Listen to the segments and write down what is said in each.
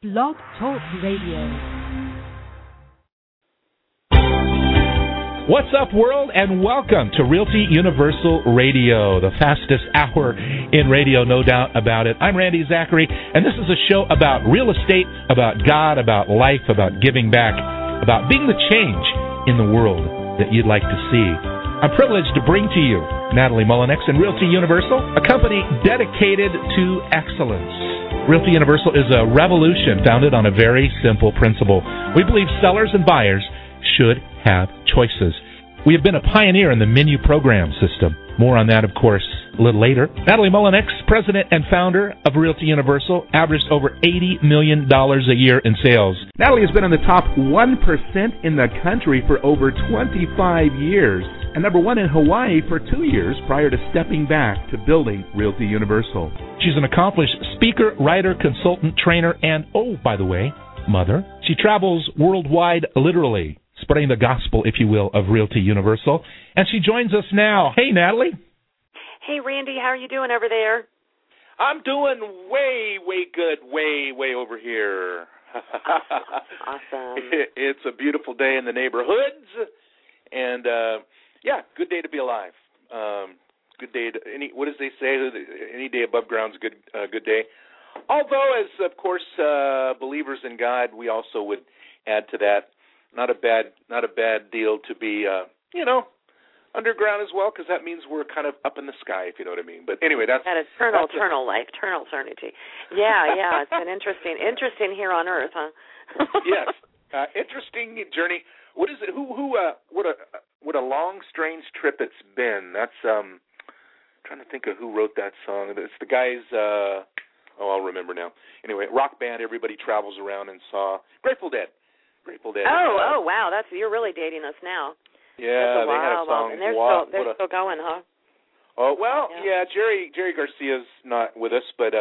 Blog Talk Radio. What's up, world, and welcome to Realty Universal Radio, the fastest hour in radio, no doubt about it. I'm Randy Zachary, and this is a show about real estate, about God, about life, about giving back, about being the change in the world that you'd like to see. I'm privileged to bring to you Natalie Mullinex and Realty Universal, a company dedicated to excellence. Realty Universal is a revolution founded on a very simple principle. We believe sellers and buyers should have choices. We have been a pioneer in the menu program system. More on that, of course, a little later. Natalie Mullinex, president and founder of Realty Universal, averaged over $80 million a year in sales. Natalie has been in the top 1% in the country for over 25 years, and number one in Hawaii for 2 years prior to stepping back to building Realty Universal. She's an accomplished speaker, writer, consultant, trainer, and, oh, by the way, mother. She travels worldwide, literally, spreading the gospel, if you will, of Realty Universal. And she joins us now. Hey, Natalie. Hey, Randy. How are you doing over there? I'm doing way good, way over here. Awesome. It's a beautiful day in the neighborhoods. And, yeah, good day to be alive. Good day to what does they say? Any day above ground is a good day. Although, as of course, believers in God, we also would add to that. Not a bad deal to be, underground as well, because that means we're kind of up in the sky, if you know what I mean. But anyway, that's eternal life, eternal eternity. Yeah, it's been interesting here on Earth, huh? Yes, interesting journey. What is it? What a long, strange trip it's been. That's trying to think of who wrote that song. It's the guys. I'll remember now. Anyway, rock band. Everybody travels around and saw Grateful Dead. Oh, wow! You're really dating us now. Yeah, they had a song. And they're still going, huh? Oh well, yeah. Jerry Garcia's not with us, but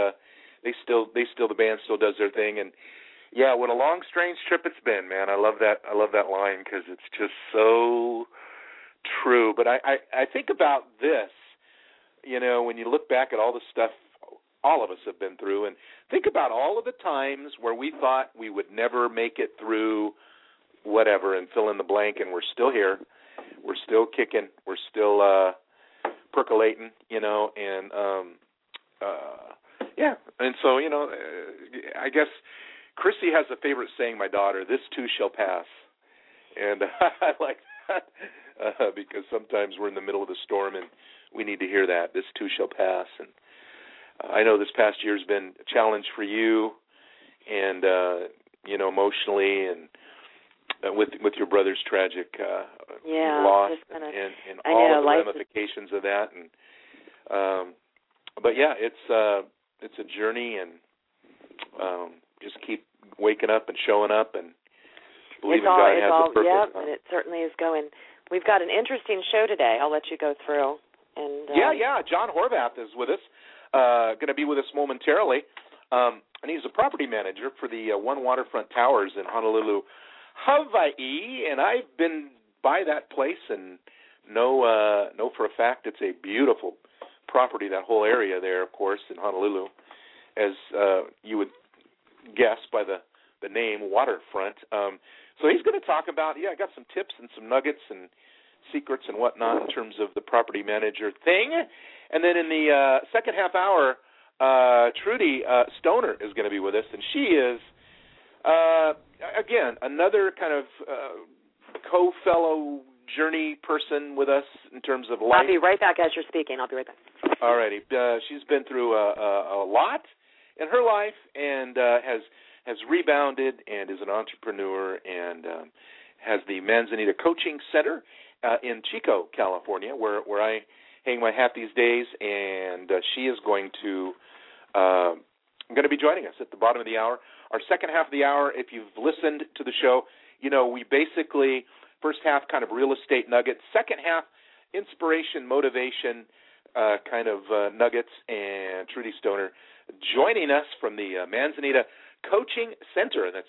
the band still does their thing, and yeah, what a long, strange trip it's been, man. I love that line because it's just so true. But I think about this, when you look back at all the stuff all of us have been through, and think about all of the times where we thought we would never make it through whatever and fill in the blank, and we're still here. We're still kicking. We're still percolating, and yeah. And so, I guess Chrissy has a favorite saying, my daughter, "This too shall pass." And I like that because sometimes we're in the middle of the storm and we need to hear that, "This too shall pass." And I know this past year's been a challenge for you, and emotionally, and with your brother's tragic loss, and all of the ramifications of that. And but yeah, it's a journey, and just keep waking up and showing up, and believing God has a purpose. Yeah, and it certainly is going. We've got an interesting show today. I'll let you go through. And John Horvath is with us. Going to be with us momentarily, and he's a property manager for the One Waterfront Towers in Honolulu, Hawaii, and I've been by that place and know for a fact it's a beautiful property, that whole area there, of course, in Honolulu, as you would guess by the name, waterfront. So he's going to talk about, I got some tips and some nuggets and secrets and whatnot in terms of the property manager thing. And then in the second half hour, Trudy Stoner is going to be with us, and she is, again, another kind of co-fellow journey person with us in terms of life. I'll be right back as you're speaking. I'll be right back. All righty. She's been through a lot in her life and has rebounded and is an entrepreneur and has the Manzanita Coaching Center in Chico, California, where I hang my hat these days, and she is going to be joining us at the bottom of the hour. Our second half of the hour, if you've listened to the show, we basically, first half kind of real estate nuggets, second half inspiration, motivation kind of nuggets, and Trudy Stoner joining us from the Manzanita Coaching Center. That's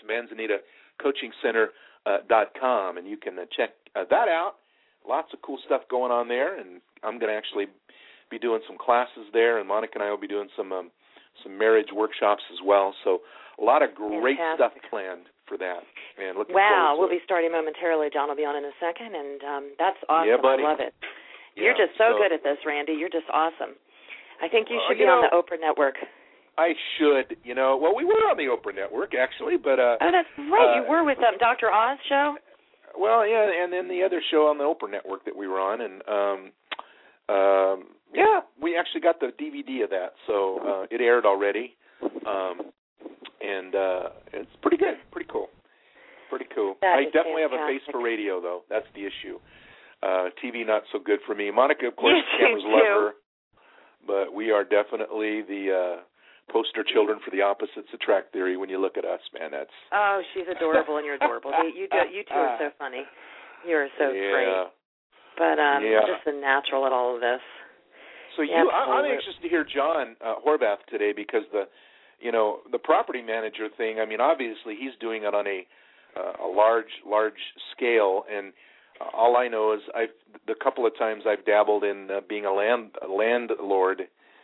ManzanitaCoachingCenter.com, and you can check that out. Lots of cool stuff going on there, and I'm going to actually be doing some classes there, and Monica and I will be doing some marriage workshops as well. So a lot of great Fantastic. stuff planned for that. And looking Wow, forward to we'll it. be starting momentarily. John will be on in a second, and that's awesome. Yeah, buddy. I love it. Yeah, You're just so good at this, Randy. You're just awesome. I think you should be you know, on the Oprah Network. I should, well, we were on the Oprah Network, actually, but... oh, that's right. You were with Dr. Oz show? Well, yeah, and then the other show on the Oprah Network that we were on, and, yeah, we actually got the DVD of that, so it aired already, and it's pretty good, pretty cool. I definitely have a face for radio, though. That's the issue. TV, not so good for me. Monica, of course, cameras love her, but we are definitely the... poster children for the opposites attract theory. When you look at us, man, that's... Oh, she's adorable, and you're adorable. You two are so funny. You're so great. But just a natural at all of this. So I'm anxious to hear John Horvath today, because the property manager thing. I mean, obviously he's doing it on a large scale, and all I know is the couple of times I've dabbled in being a landlord.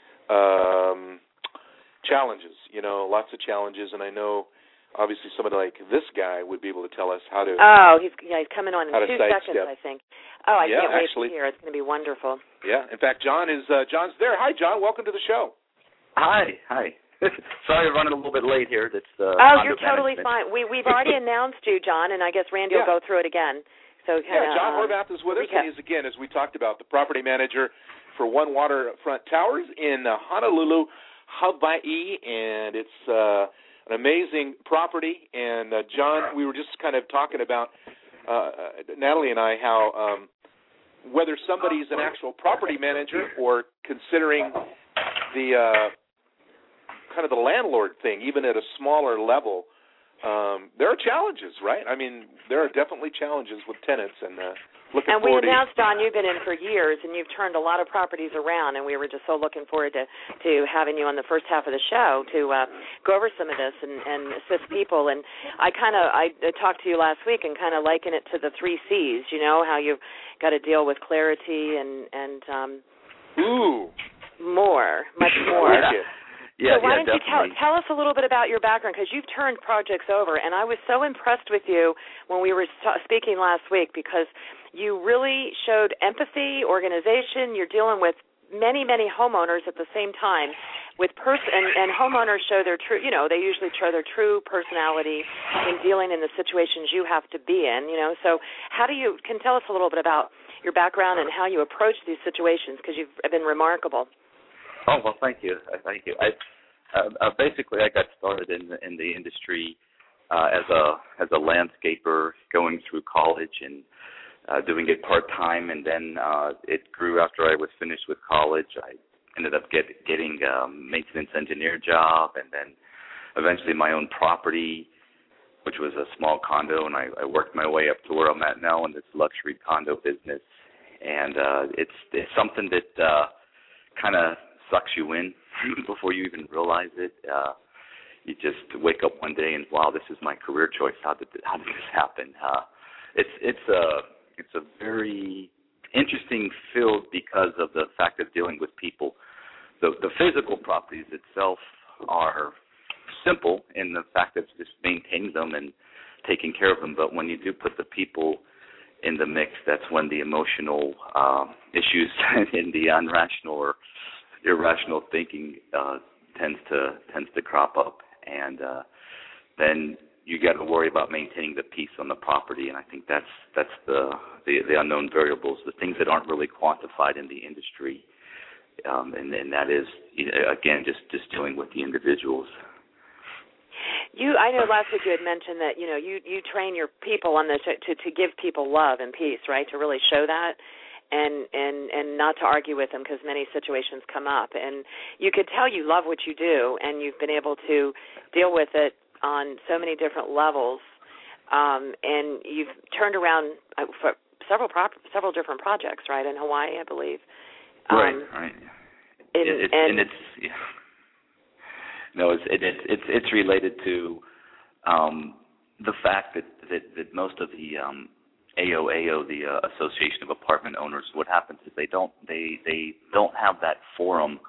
Challenges, lots of challenges, and I know, obviously, somebody like this guy would be able to tell us how to. Oh, he's coming on in 2 seconds, I think. Oh, I can't wait to hear. It's going to be wonderful. Yeah, in fact, John's there. Hi, John. Welcome to the show. Hi. Sorry, I'm running a little bit late here. That's you're totally fine. We've already announced you, John, and I guess Randy will go through it again. So John Horvath is with us, and he's, again, as we talked about, the property manager for One Waterfront Towers in Honolulu, Hawaii, and it's an amazing property. And John, we were just kind of talking about, Natalie and I, how whether somebody's an actual property manager or considering the kind of the landlord thing, even at a smaller level, there are challenges, right? I mean, there are definitely challenges with tenants, and looking and forward we announced, Don, you've been in for years, and you've turned a lot of properties around, and we were just so looking forward to having you on the first half of the show to go over some of this and assist people. And I talked to you last week and kind of liken it to the 3 C's, how you've got to deal with clarity and much more. Yeah, so why don't you tell us a little bit about your background, because you've turned projects over, and I was so impressed with you when we were speaking last week, because you really showed empathy, organization. You're dealing with many, many homeowners at the same time, and homeowners show their true, they usually show their true personality in dealing in the situations you have to be in, So can you tell us a little bit about your background and how you approach these situations, because you've been remarkable. Oh, well, thank you. Basically, I got started in the industry as a landscaper, going through college and doing it part-time, and then it grew after I was finished with college. I ended up getting a maintenance engineer job, and then eventually my own property, which was a small condo, and I worked my way up to where I'm at now in this luxury condo business. And it's something that kind of sucks you in before you even realize it. You just wake up one day and, wow, this is my career choice. How did this happen? It's a very interesting field because of the fact of dealing with people. The physical properties itself are simple in the fact that it's just maintaining them and taking care of them. But when you do put the people in the mix, that's when the emotional issues and the irrational or irrational thinking tends to crop up, and then you got to worry about maintaining the peace on the property. And I think that's the unknown variables, the things that aren't really quantified in the industry, and that is, again, just dealing with the individuals. I know last week you had mentioned that you train your people on this to give people love and peace, right? To really show that, and not to argue with them, because many situations come up, and you could tell you love what you do, and you've been able to deal with it on so many different levels, and you've turned around for several different projects, right, in Hawaii, I believe. Right. No, it's related to the fact that most of the AOAO, the Association of Apartment Owners, what happens is they don't have that forum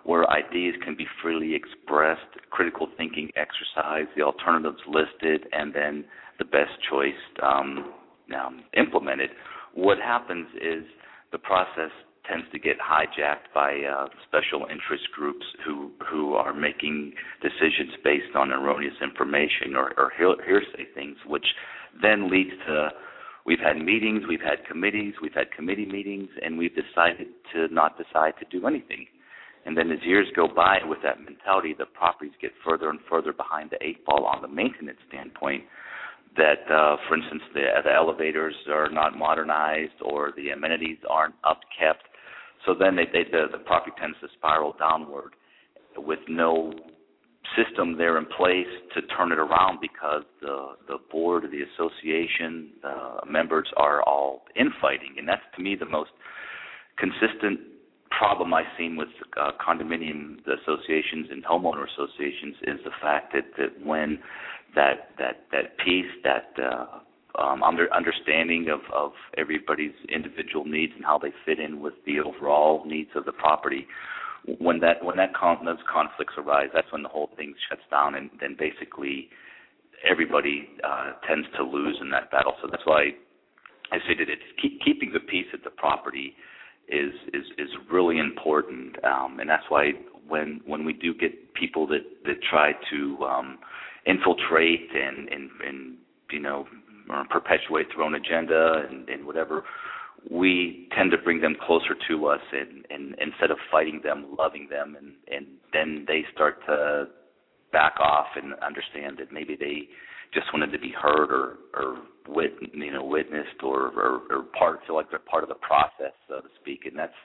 where ideas can be freely expressed, critical thinking exercise, the alternatives listed, and then the best choice implemented. What happens is the process tends to get hijacked by special interest groups who are making decisions based on erroneous information or hearsay things, which then leads to we've had meetings, we've had committees, we've had committee meetings, and we've decided to not decide to do anything. And then as years go by with that mentality, the properties get further and further behind the eight ball on the maintenance standpoint. That, for instance, the elevators are not modernized or the amenities aren't upkept. So then the property tends to spiral downward with no system there in place to turn it around because the board of the association, members are all infighting. And that's, to me, the most consistent problem I've seen with condominium associations and homeowner associations is the fact that when that piece, that understanding of everybody's individual needs and how they fit in with the overall needs of the property, when those conflicts arise, that's when the whole thing shuts down, and then basically everybody tends to lose in that battle. So that's why I say that it's keeping the peace at the property is really important, and that's why when we do get people that try to infiltrate and perpetuate their own agenda and whatever, we tend to bring them closer to us and instead of fighting them, loving them, and then they start to back off and understand that maybe they just wanted to be heard or witnessed or feel like they're part of the process, so to speak. And that's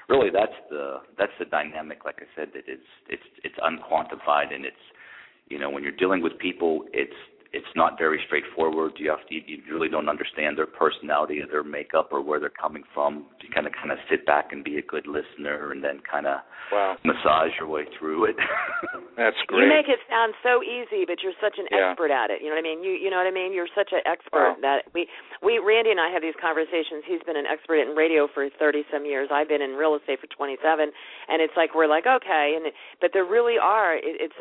the dynamic, like I said, that it's unquantified, and it's when you're dealing with people, it's not very straightforward. You really don't understand their personality or their makeup or where they're coming from. You kind of sit back and be a good listener and then kind of massage your way through it. That's great. You make it sound so easy, but you're such an expert at it. You know what I mean? You know what I mean? You're such an expert that we Randy and I have these conversations. He's been an expert in radio for 30-some years. I've been in real estate for 27, and it's like we're like okay, but there really are. It's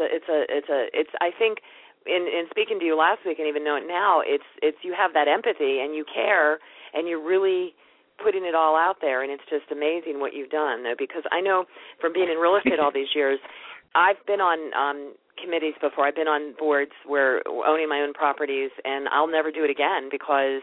I think. In speaking to you last week and even know it now, it's you have that empathy and you care and you're really putting it all out there, and it's just amazing what you've done. Because I know from being in real estate all these years, I've been on committees before. I've been on boards where owning my own properties, and I'll never do it again because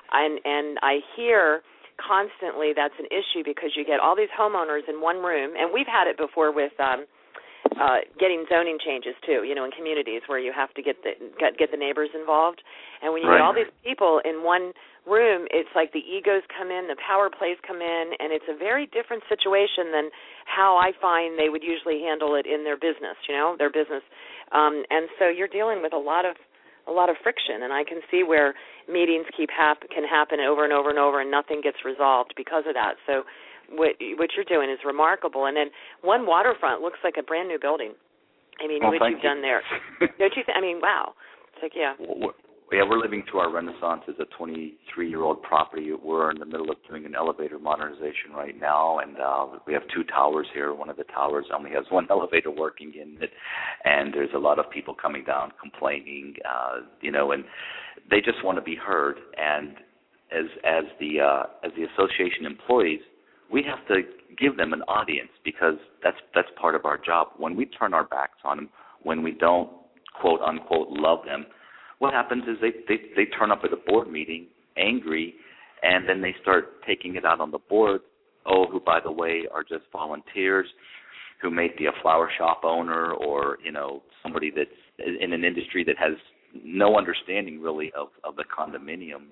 I hear constantly that's an issue because you get all these homeowners in one room, and we've had it before with getting zoning changes too, in communities where you have to get the neighbors involved. And when you get all these people in one room, it's like the egos come in, the power plays come in, and it's a very different situation than how I find they would usually handle it in their business, their business. And so you're dealing with a lot of friction, and I can see where meetings can happen over and over and over, and nothing gets resolved because of that. So what you're doing is remarkable. And then One Waterfront looks like a brand new building. I mean, what you've done there. Don't you think? I mean, wow. It's like, we're living through our renaissance as a 23-year-old property. We're in the middle of doing an elevator modernization right now, and we have two towers here. One of the towers only has one elevator working in it, and there's a lot of people coming down complaining, and they just want to be heard. And as the association employees, we have to give them an audience because that's part of our job. When we turn our backs on them, when we don't, quote, unquote, love them, what happens is they turn up at a board meeting angry, and then they start taking it out on the board, who, by the way, are just volunteers, who may be a flower shop owner or, somebody that's in an industry that has no understanding really of the condominium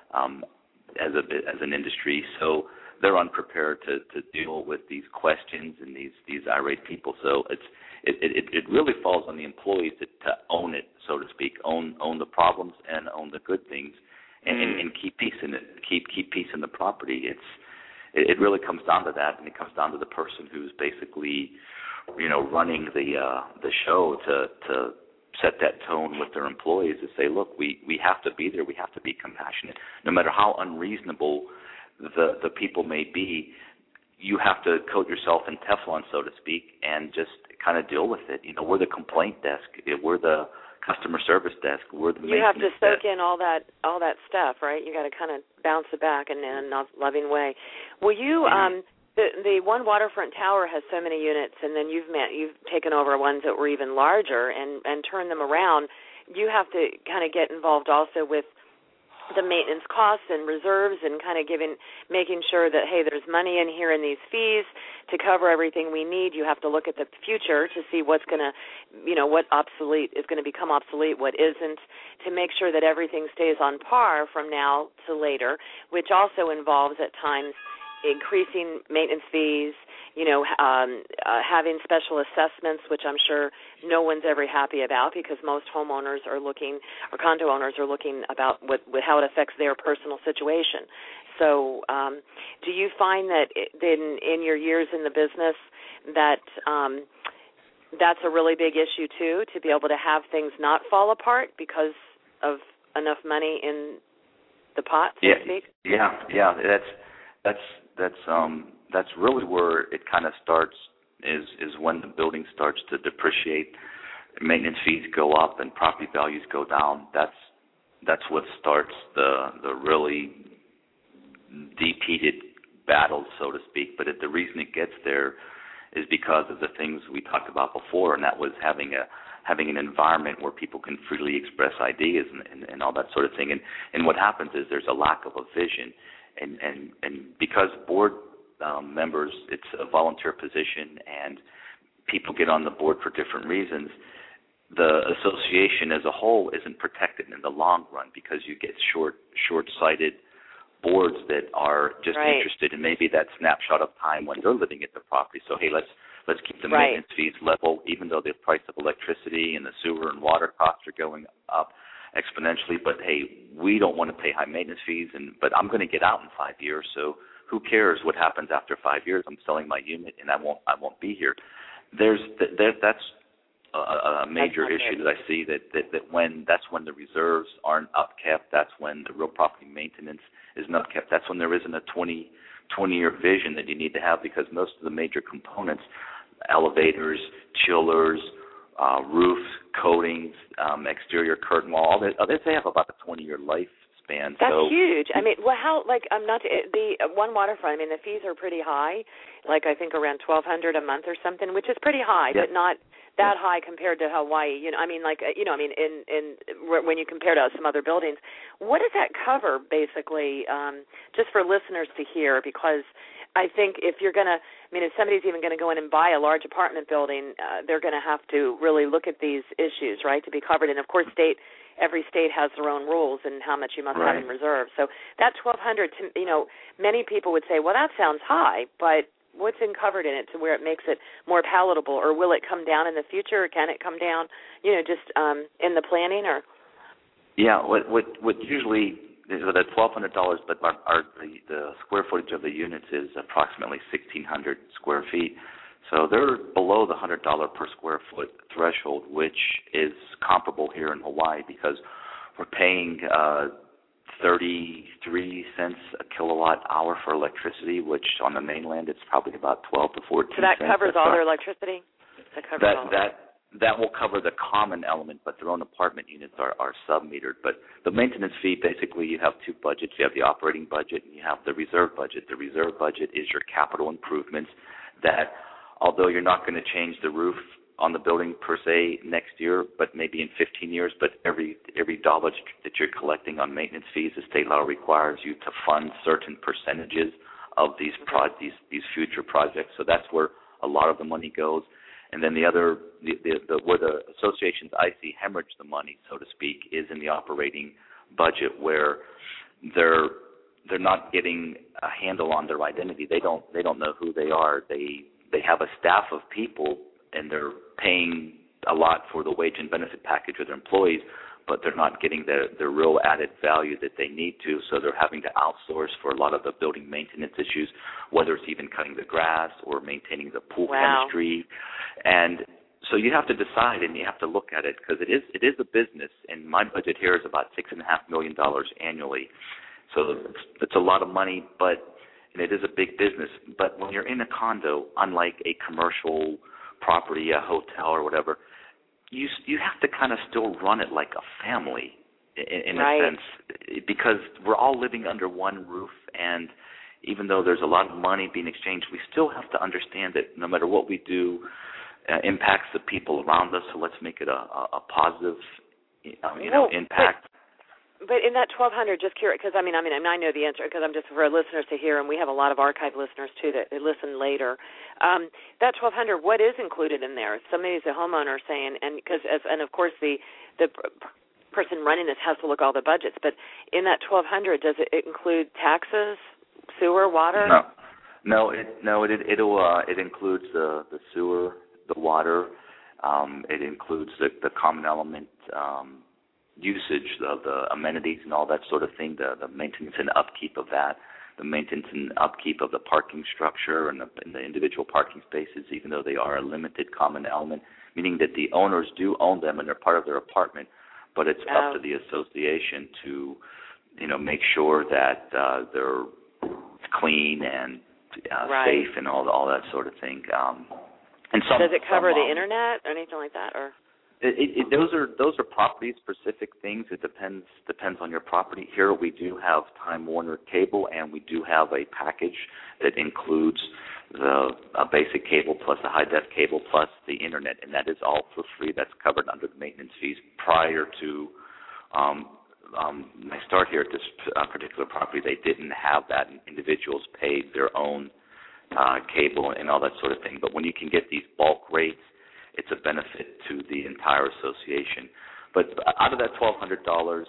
as an industry. So they're unprepared to deal with these questions and these irate people. So it really falls on the employees to own it, so to speak, own the problems and own the good things, and keep peace in it, keep peace in the property. It really comes down to that, and it comes down to the person who's basically, running the show to set that tone with their employees to say, look, we have to be there, we have to be compassionate, no matter how unreasonable the people may be. you have to coat yourself in Teflon, so to speak, and just kind of deal with it. We're the complaint desk. We're the customer service desk. We're the You have to soak desk. in all that stuff, right? You got to kind of bounce it back in a loving way. Will you? The One Waterfront Tower has so many units, and then you've taken over ones that were even larger and turned them around. You have to kind of get involved also with the maintenance costs and reserves and kind of making sure that, hey, there's money in here in these fees to cover everything we need. You have to look at the future to see what's going to, what obsolete is going to become obsolete, what isn't, to make sure that everything stays on par from now to later, which also involves at times increasing maintenance fees, having special assessments, which I'm sure no one's ever happy about because most homeowners are looking, or condo owners are looking about how it affects their personal situation. So do you find that in your years in the business that that's a really big issue too, to be able to have things not fall apart because of enough money in the pot, so to speak? Yeah. That's really where it kind of starts is when the building starts to depreciate, maintenance fees go up, and property values go down. That's what starts the really deep-heated battles, so to speak. But the reason it gets there is because of the things we talked about before, and that was having an environment where people can freely express ideas and all that sort of thing. And what happens is there's a lack of a vision. And because board members, it's a volunteer position, and people get on the board for different reasons, the association as a whole isn't protected in the long run because you get short-sighted boards that are just interested in maybe that snapshot of time when they're living at the property. So, hey, let's keep the maintenance fees level, even though the price of electricity and the sewer and water costs are going up exponentially. But hey, we don't want to pay high maintenance fees, but I'm going to get out in 5 years, so who cares what happens after 5 years? I'm selling my unit, and I won't be here. That's a major issue that I see. That's when the reserves aren't upkept. That's when the real property maintenance isn't upkept. That's when there isn't a 20-year vision that you need to have, because most of the major components, elevators, chillers, roofs, coatings, exterior curtain wall, they have about a 20-year lifespan. That's huge. I mean, the One Waterfront, I mean, the fees are pretty high, like I think around $1,200 a month or something, which is pretty high, but not that high compared to Hawaii. When you compare to some other buildings, what does that cover basically? Just for listeners to hear, because I think if somebody's even going to go in and buy a large apartment building, they're going to have to really look at these issues, right, to be covered. And of course, every state has their own rules and how much you must have in reserve. So that $1,200, many people would say, well, that sounds high, but what's covered in it to where it makes it more palatable, or will it come down in the future, or can it come down, just in the planning, or? Yeah, what usually the $1,200, but the square footage of the units is approximately 1,600 square feet. So they're below the $100 per square foot threshold, which is comparable here in Hawaii because we're paying 33 cents a kilowatt hour for electricity, which on the mainland it's probably about 12 to 14 cents. So that covers all their electricity? That will cover the common element, but their own apartment units are sub-metered. But the maintenance fee, basically you have two budgets. You have the operating budget and you have the reserve budget. The reserve budget is your capital improvements that, although you're not going to change the roof on the building per se next year, but maybe in 15 years, but every dollar that you're collecting on maintenance fees, the state law requires you to fund certain percentages of these future projects. So that's where a lot of the money goes. And then where the associations I see hemorrhage the money, so to speak, is in the operating budget, where they're not getting a handle on their identity. They don't know who they are. They have a staff of people, and they're paying a lot for the wage and benefit package of their employees, but they're not getting the real added value that they need to, so they're having to outsource for a lot of the building maintenance issues, whether it's even cutting the grass or maintaining the pool chemistry. And so you have to decide, and you have to look at it, because it is a business, and my budget here is about $6.5 million annually. So it's a lot of money, but and it is a big business. But when you're in a condo, unlike a commercial property, a hotel or whatever, you have to kind of still run it like a family in a sense, because we're all living under one roof, and even though there's a lot of money being exchanged, we still have to understand that no matter what we do, impacts the people around us. So let's make it a positive, impact. But in that 1,200, just curious, because I know the answer, because I'm just for our listeners to hear, and we have a lot of archive listeners too that listen later. That 1,200, what is included in there? Somebody's a homeowner saying, and of course the person running this has to look at all the budgets. But in that 1,200, does it include taxes, sewer, water? No. It includes the sewer, the water. It includes the common element usage of the amenities and all that sort of thing, the maintenance and upkeep of that, the maintenance and upkeep of the parking structure and the individual parking spaces, even though they are a limited common element, meaning that the owners do own them and they're part of their apartment, but it's up to the association to, make sure that they're clean and safe and all that sort of thing. And does it cover the internet or anything like that, or? Those are property-specific things. It depends on your property. Here we do have Time Warner cable, and we do have a package that includes a basic cable plus a high-def cable plus the internet, and that is all for free. That's covered under the maintenance fees. Prior to my start here at this particular property, they didn't have that, and individuals paid their own cable and all that sort of thing. But when you can get these bulk rates, it's a benefit to the entire association. But out of that $1,200,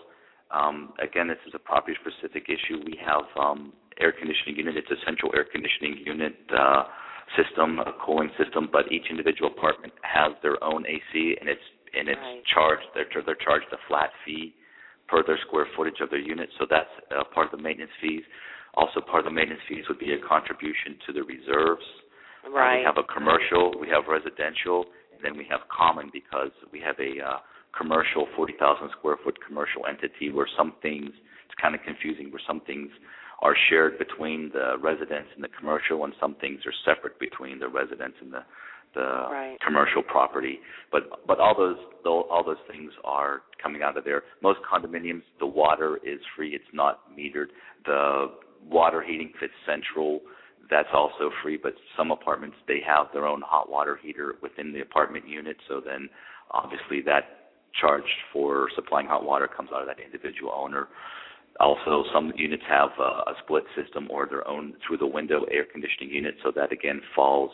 again, this is a property-specific issue. We have air conditioning unit. It's a central air conditioning unit system, a cooling system. But each individual apartment has their own AC, and it's charged. They're charged a flat fee per their square footage of their unit. So that's part of the maintenance fees. Also, part of the maintenance fees would be a contribution to the reserves. We have a commercial. We have residential. Then we have common, because we have a commercial 40,000 square foot commercial entity where some things, it's kind of confusing, where some things are shared between the residents and the commercial, and some things are separate between the residents and the commercial property. But all those things are coming out of there. Most condominiums, the water is free. It's not metered. The water heating fits central. That's also free, but some apartments, they have their own hot water heater within the apartment unit, so then obviously that charge for supplying hot water comes out of that individual owner. Also, some units have a split system or their own through-the-window air conditioning unit, so that again falls,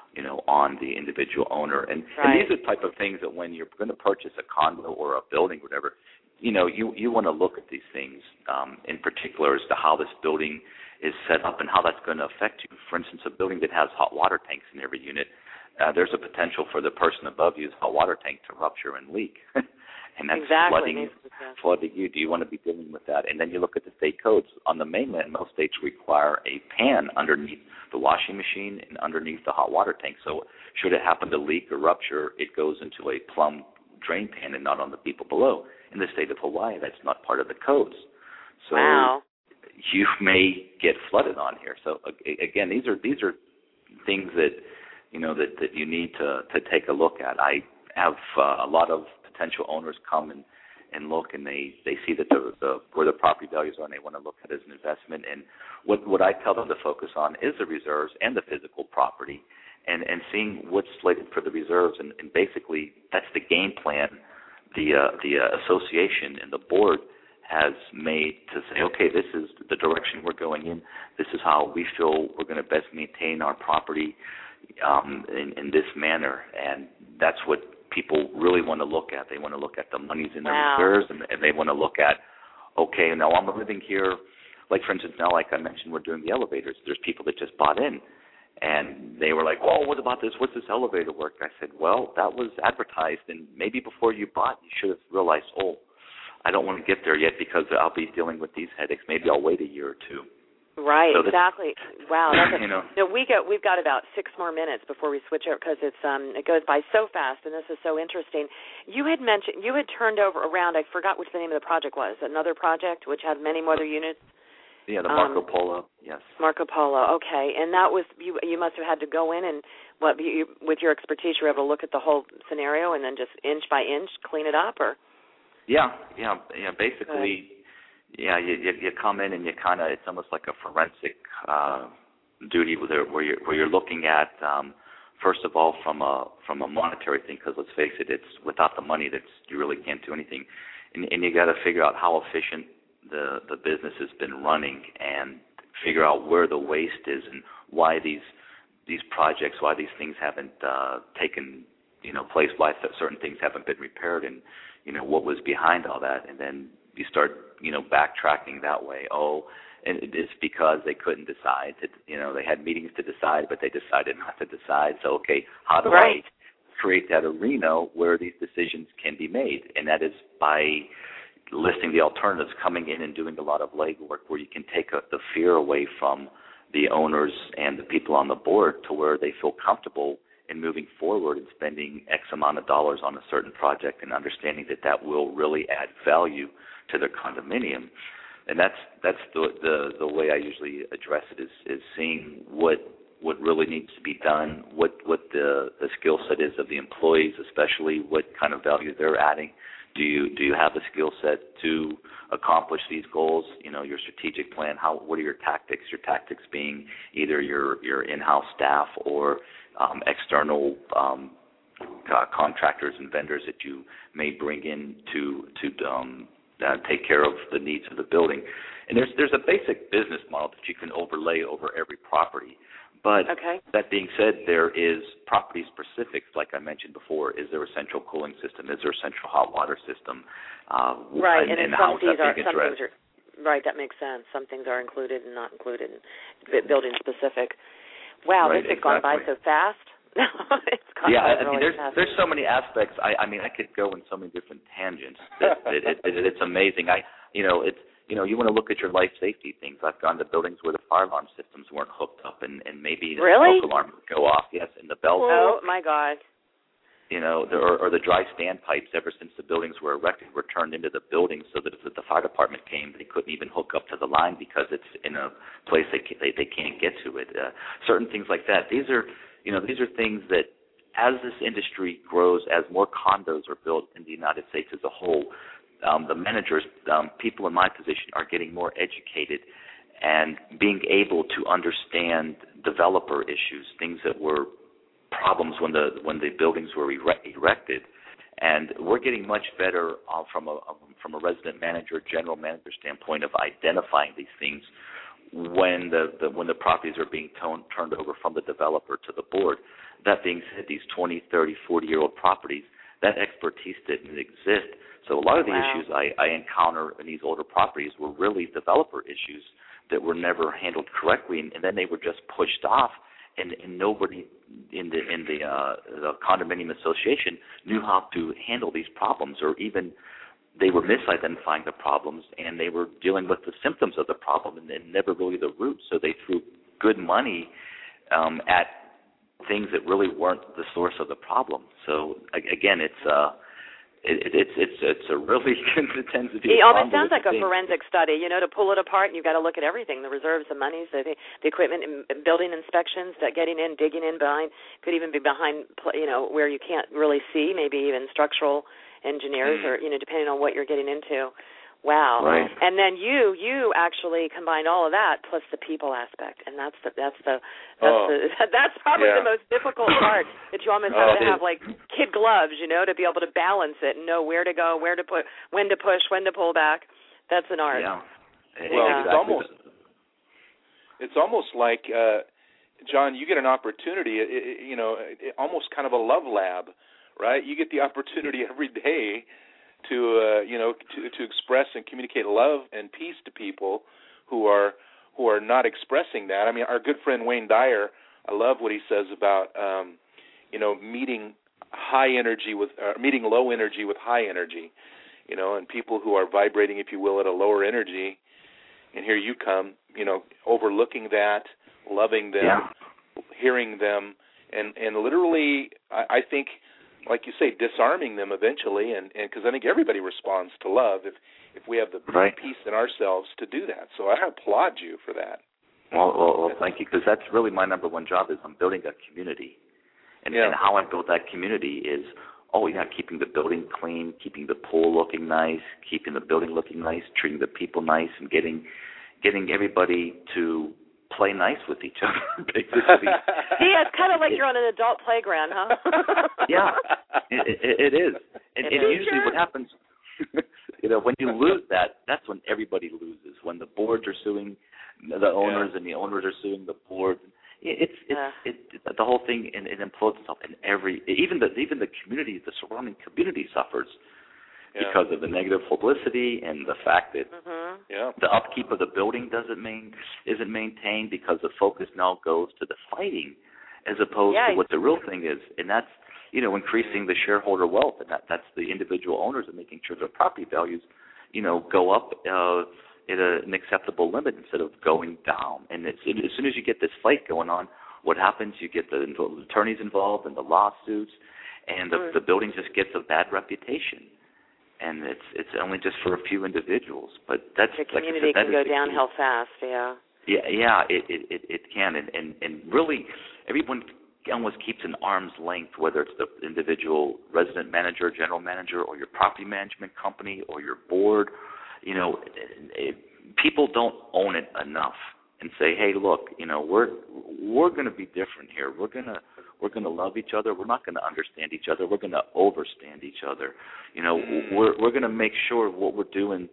on the individual owner. And these are the type of things that when you're going to purchase a condo or a building, whatever, you want to look at these things in particular as to how this building is set up and how that's going to affect you. For instance, a building that has hot water tanks in every unit, there's a potential for the person above you's hot water tank to rupture and leak. And that's flooding you. Do you want to be dealing with that? And then you look at the state codes. On the mainland, most states require a pan underneath the washing machine and underneath the hot water tank. So should it happen to leak or rupture, it goes into a plumb drain pan and not on the people below. In the state of Hawaii, that's not part of the codes. So you may get flooded on here. So again, these are things that that you need to take a look at. I have a lot of potential owners come and look, and they see that where the property values are, and they want to look at it as an investment. And what I tell them to focus on is the reserves and the physical property, and seeing what's slated for the reserves. And basically, that's the game plan the association and the board has made to say, okay, this is the direction we're going in. This is how we feel we're going to best maintain our property in this manner. And that's what people really want to look at. They want to look at the monies in their reserves, and they want to look at, okay, now I'm living here. Like, for instance, now, like I mentioned, we're doing the elevators. There's people that just bought in, and they were like, well, what about this? What's this elevator work? I said, well, that was advertised, and maybe before you bought, you should have realized, oh, I don't want to get there yet because I'll be dealing with these headaches. Maybe I'll wait a year or two. Right, so exactly. Wow, that's we've got about 6 more minutes before we switch over because it goes by so fast, and this is so interesting. You had mentioned you had turned over around. I forgot which the name of the project was. Another project which had many more other units. Yeah, the Marco Polo. Yes. Marco Polo. Okay, and that was you. You must have had to go in and with your expertise, you were able to look at the whole scenario and then just inch by inch clean it up, or? Yeah. Basically, you come in and you kind of, it's almost like a forensic duty where you're looking at first of all from a monetary thing, because let's face it, it's without the money that you really can't do anything, and you got to figure out how efficient the business has been running and figure out where the waste is and why these projects, why these things haven't taken place, why certain things haven't been repaired, and what was behind all that. And then you start backtracking that way. And it's because they couldn't decide. They had meetings to decide, but they decided not to decide. So, okay, how do I create that arena where these decisions can be made? And that is by listing the alternatives, coming in and doing a lot of legwork where you can take the fear away from the owners and the people on the board to where they feel comfortable in moving forward and spending X amount of dollars on a certain project and understanding that will really add value to their condominium. And that's the way I usually address it is seeing what really needs to be done, what the skill set is of the employees, especially what kind of value they're adding. Do you have the skill set to accomplish these goals? Your strategic plan. What are your tactics? Your tactics being either your in-house staff or external contractors and vendors that you may bring in to take care of the needs of the building. And there's a basic business model that you can overlay over every property. But that being said, there is property specifics, like I mentioned before. Is there a central cooling system? Is there a central hot water system? Right, and how is that some being things addressed? right, that makes sense. Some things are included and not included, building specific. Wow, right, this has gone by so fast. It's gone by really fast. There's so many aspects. I could go in so many different tangents. It's amazing. You want to look at your life safety things. I've gone to buildings where the fire alarm systems weren't hooked up, and maybe the smoke alarm would go off. Yes, and the bells. Oh my God. Or the dry standpipes. Ever since the buildings were erected, were turned into the buildings so that if the fire department came, they couldn't even hook up to the line because it's in a place they can't get to it. Certain things like that. These are things that, as this industry grows, as more condos are built in the United States as a whole, the managers, people in my position, are getting more educated and being able to understand developer issues, things that were problems when the buildings were erected, and we're getting much better from a resident manager, general manager standpoint of identifying these things when the properties are being turned over from the developer to the board. That being said, these 20, 30, 40-year-old properties, that expertise didn't exist. So a lot of the issues I encounter in these older properties were really developer issues that were never handled correctly, and then they were just pushed off, and nobody in the condominium association knew how to handle these problems, or even they were misidentifying the problems, and they were dealing with the symptoms of the problem and never really the root. So they threw good money at things that really weren't the source of the problem. So again, it's a really it tends to be. It almost sounds like a forensic study. To pull it apart, and you've got to look at everything: the reserves, the monies, the equipment, and building inspections. That getting in, digging in behind, could even be behind, where you can't really see. Maybe even structural engineers, or depending on what you're getting into. Wow. Right. And then you actually combined all of that plus the people aspect, and that's probably the most difficult part, that you almost have to have like kid gloves, to be able to balance it and know where to go, where to put, when to push, when to pull back. That's an art. Yeah. Well, it's almost like John, you get an opportunity, almost kind of a love lab, right? You get the opportunity every day to express and communicate love and peace to people who are not expressing that. I mean, our good friend Wayne Dyer, I love what he says about meeting meeting low energy with high energy, and people who are vibrating, if you will, at a lower energy. And here you come, overlooking that, loving them, hearing them, and literally, I think like you say, disarming them eventually, and because I think everybody responds to love if we have the peace in ourselves to do that. So I applaud you for that. Well, thank you, because that's really my number one job is I'm building a community. And how I build that community is, keeping the building clean, keeping the pool looking nice, keeping the building looking nice, treating the people nice, and getting everybody to play nice with each other, basically. Yeah, it's kind of like you're on an adult playground, huh? Yeah, it is. And usually what happens, when you lose that, that's when everybody loses. When the boards are suing the owners and the owners are suing the board, the whole thing it implodes itself. And even the community, the surrounding community suffers because of the negative publicity and the fact that the upkeep of the building isn't maintained, because the focus now goes to the fighting as opposed to what the real thing is, and that's increasing the shareholder wealth, and that's the individual owners and making sure their property values go up at an acceptable limit instead of going down. And as soon as you get this fight going on, what happens? You get the attorneys involved and the lawsuits, and the building just gets a bad reputation. And it's only just for a few individuals, but that's the community can go downhill fast. Yeah, it can, and really everyone almost keeps an arm's length, whether it's the individual resident manager, general manager, or your property management company, or your board. People don't own it enough and say, hey, look, we're going to be different here. We're going to love each other. We're not going to understand each other. We're going to overstand each other. We're going to make sure what we're doing,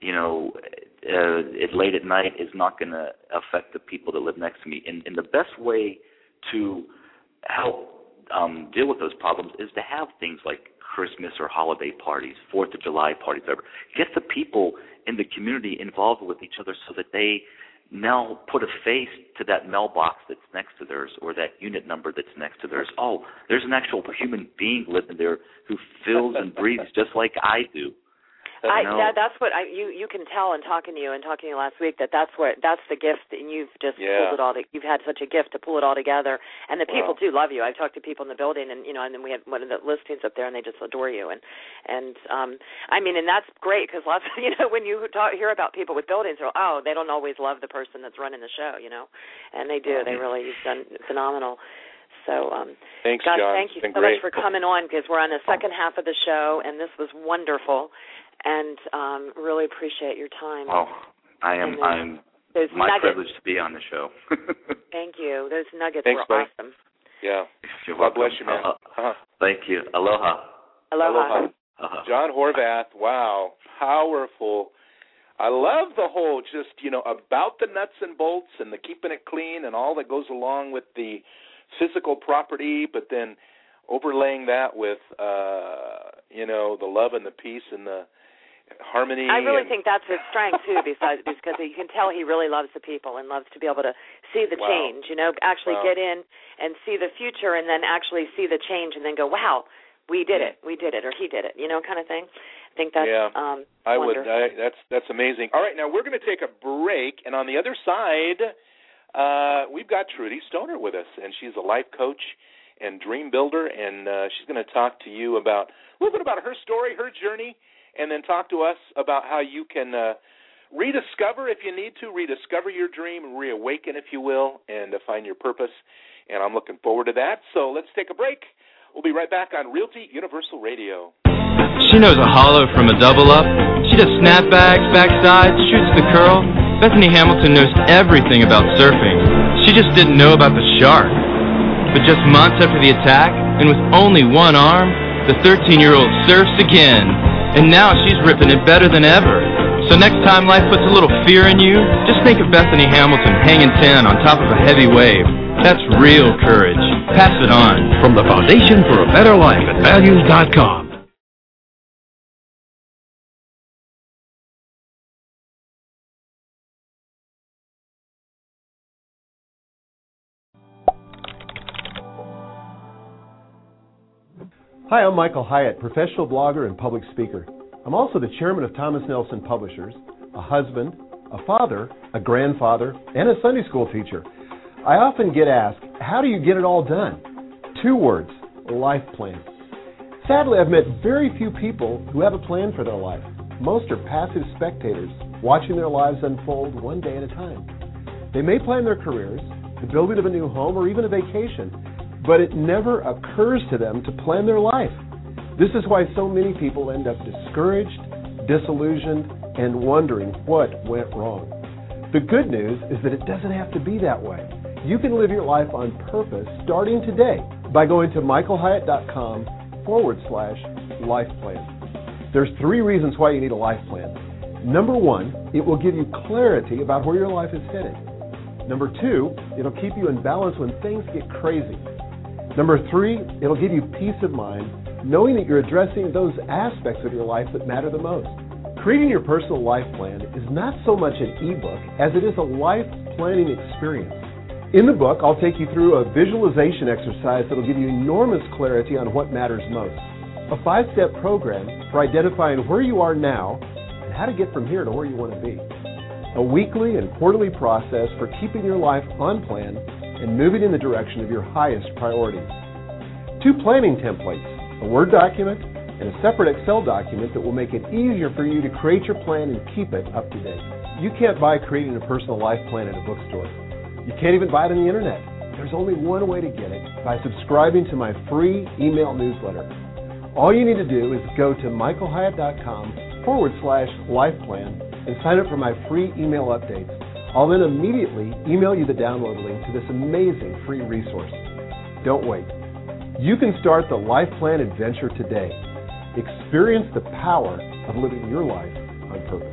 late at night is not going to affect the people that live next to me. And the best way to help deal with those problems is to have things like Christmas or holiday parties, 4th of July parties, whatever. Get the people in the community involved with each other so that they now put a face to that mailbox that's next to theirs, or that unit number that's next to theirs. Oh, there's an actual human being living there who feels and breathes just like I do. That's what you can tell in talking to you last week that's the gift, and you've just pulled it all. You've had such a gift to pull it all together, and the people do love you. I've talked to people in the building, and and then we had one of the listings up there, and they just adore you, and that's great, because lots of, when you hear about people with buildings, they don't always love the person that's running the show, and they do. They really, you've done phenomenal. So, thanks, John. John. Thank you so much for coming on, because we're on the second half of the show, and this was wonderful. And really appreciate your time. Oh, I'm my privilege to be on the show. Thank you. Those nuggets were awesome. Yeah. God bless you, man. Thank you. Aloha. Aloha. John Horvath. Wow, powerful. I love the whole about the nuts and bolts and the keeping it clean and all that goes along with the physical property, but then overlaying that with the love and the peace and the harmony. I really think that's his strength too, because you can tell he really loves the people and loves to be able to see the change, actually get in and see the future, and then actually see the change and then go, wow, we did it, or he did it, kind of thing. I think that's I would. That's amazing. All right, now we're going to take a break, and on the other side, we've got Trudy Stoner with us, and she's a life coach and dream builder, and she's going to talk to you about a little bit about her story, her journey, and then talk to us about how you can rediscover, if you need to, rediscover your dream, reawaken, if you will, and find your purpose. And I'm looking forward to that. So let's take a break. We'll be right back on Realty Universal Radio. She knows a hollow from a double up. She does snapbacks, backsides, shoots the curl. Bethany Hamilton knows everything about surfing. She just didn't know about the shark. But just months after the attack, and with only one arm, the 13-year-old surfs again. And now she's ripping it better than ever. So next time life puts a little fear in you, just think of Bethany Hamilton hanging 10 on top of a heavy wave. That's real courage. Pass it on. From the Foundation for a Better Life at Values.com. Hi, I'm Michael Hyatt, professional blogger and public speaker. I'm also the chairman of Thomas Nelson Publishers, a husband, a father, a grandfather, and a Sunday school teacher. I often get asked, how do you get it all done? 2 words, life plan. Sadly, I've met very few people who have a plan for their life. Most are passive spectators, watching their lives unfold one day at a time. They may plan their careers, the building of a new home, or even a vacation, but it never occurs to them to plan their life. This is why so many people end up discouraged, disillusioned, and wondering what went wrong. The good news is that it doesn't have to be that way. You can live your life on purpose starting today by going to michaelhyatt.com/life plan. There's 3 reasons why you need a life plan. Number 1, it will give you clarity about where your life is headed. Number 2, it'll keep you in balance when things get crazy. Number 3, it'll give you peace of mind knowing that you're addressing those aspects of your life that matter the most. Creating your personal life plan is not so much an ebook as it is a life planning experience. In the book, I'll take you through a visualization exercise that will give you enormous clarity on what matters most. A 5-step program for identifying where you are now and how to get from here to where you want to be. A weekly and quarterly process for keeping your life on plan and moving in the direction of your highest priorities. 2 planning templates, a Word document and a separate Excel document that will make it easier for you to create your plan and keep it up to date. You can't buy Creating a Personal Life Plan at a bookstore. You can't even buy it on the internet. There's only one way to get it, by subscribing to my free email newsletter. All you need to do is go to michaelhyatt.com/life plan and sign up for my free email updates. I'll then immediately email you the download link to this amazing free resource. Don't wait. You can start the life plan adventure today. Experience the power of living your life on purpose.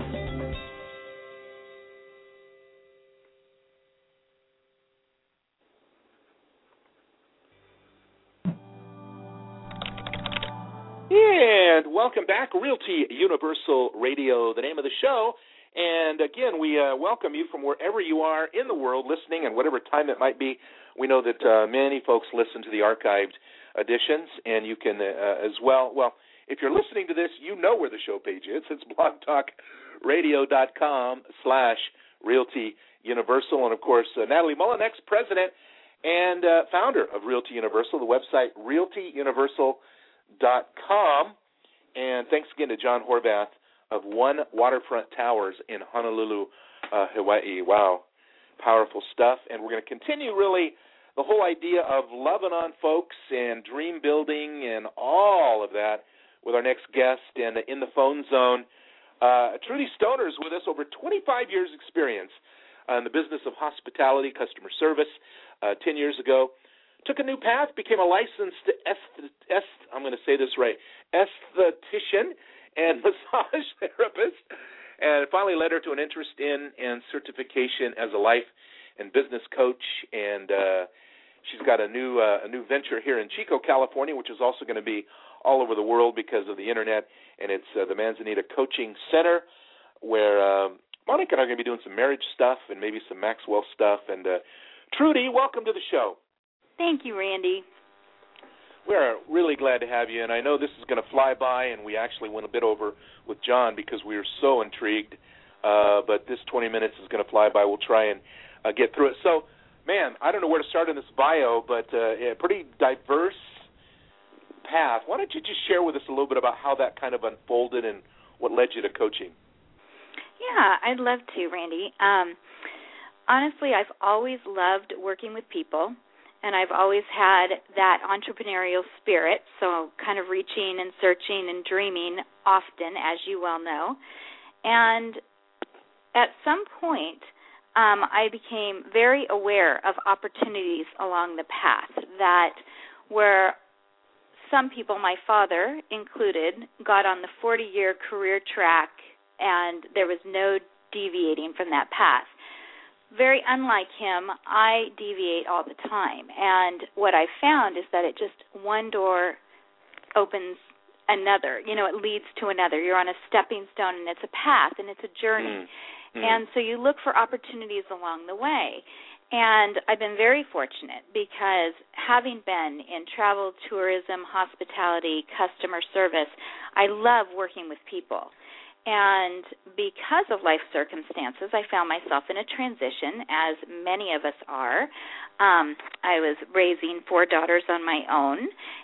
And welcome back, Realty Universal Radio, the name of the show. And again, we welcome you from wherever you are in the world listening, and whatever time it might be. We know that many folks listen to the archived editions, and you can as well. Well, if you're listening to this, you know where the show page is. It's blogtalkradio.com/Realty Universal. And, of course, Natalie Mullen, ex-president and founder of Realty Universal, the website realtyuniversal.com. And thanks again to John Horvath of One Waterfront Towers in Honolulu, Hawaii. Wow, powerful stuff. And we're going to continue really the whole idea of loving on folks and dream building and all of that with our next guest and in the phone zone. Trudy Stoner is with us, over 25 years experience in the business of hospitality, customer service. 10 years ago, took a new path, became a licensed I'm going to say this right, esthetician and massage therapist, and it finally led her to an interest in and certification as a life and business coach. And she's got a new venture here in Chico, California, which is also going to be all over the world because of the internet, and it's the Manzanita Coaching Center, where Monica and I are going to be doing some marriage stuff and maybe some Maxwell stuff. And Trudy, welcome to the show. Thank you, Randy. We're really glad to have you, and I know this is going to fly by, and we actually went a bit over with John because we were so intrigued, but this 20 minutes is going to fly by. We'll try and get through it. So, man, I don't know where to start in this bio, but a pretty diverse path. Why don't you just share with us a little bit about how that kind of unfolded and what led you to coaching? Yeah, I'd love to, Randy. Honestly, I've always loved working with people, and I've always had that entrepreneurial spirit, so kind of reaching and searching and dreaming often, as you well know. And at some point, I became very aware of opportunities along the path that were some people, my father included, got on the 40-year career track, and there was no deviating from that path. Very unlike him, I deviate all the time. And what I found is that it just, one door opens another. You know, it leads to another. You're on a stepping stone, and it's a path, and it's a journey. Mm-hmm. And so you look for opportunities along the way. And I've been very fortunate because having been in travel, tourism, hospitality, customer service, I love working with people. And because of life circumstances, I found myself in a transition, as many of us are. I was raising 4 daughters on my own,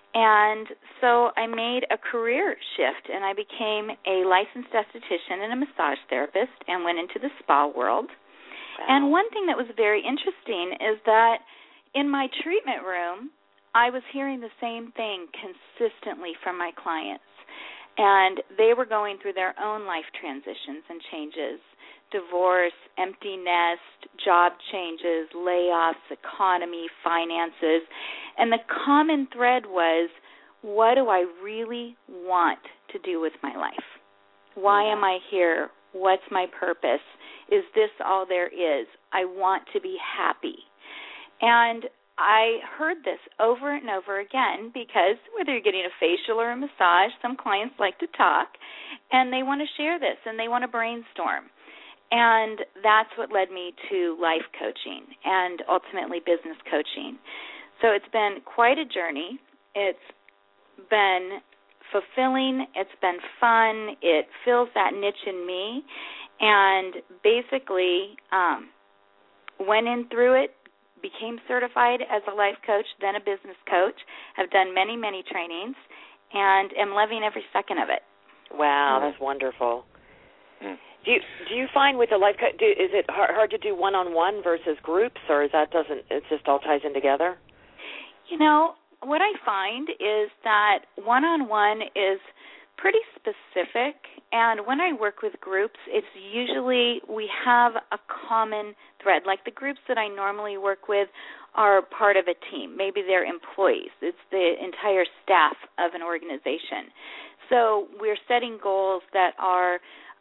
And so I made a career shift, and I became a licensed esthetician and a massage therapist and went into the spa world. Wow. And one thing that was very interesting is that in my treatment room, I was hearing the same thing consistently from my clients. And they were going through their own life transitions and changes, divorce, empty nest, job changes, layoffs, economy, finances. And the common thread was, what do I really want to do with my life? Why am I here? What's my purpose? Is this all there is? I want to be happy. And I heard this over and over again because whether you're getting a facial or a massage, some clients like to talk, and they want to share this, and they want to brainstorm. And that's what led me to life coaching and ultimately business coaching. So it's been quite a journey. It's been fulfilling. It's been fun. It fills that niche in me. And basically went in through it, became certified as a life coach, then a business coach, have done many, many trainings, and am loving every second of it. Wow, that's wonderful. Do you find with the life coach, is it hard to do one-on-one versus groups, or is that it just all ties in together? You know, what I find is that one-on-one is pretty specific, and when I work with groups, it's usually we have a common thread. Like the groups that I normally work with are part of a team. Maybe they're employees. It's the entire staff of an organization. So we're setting goals that are,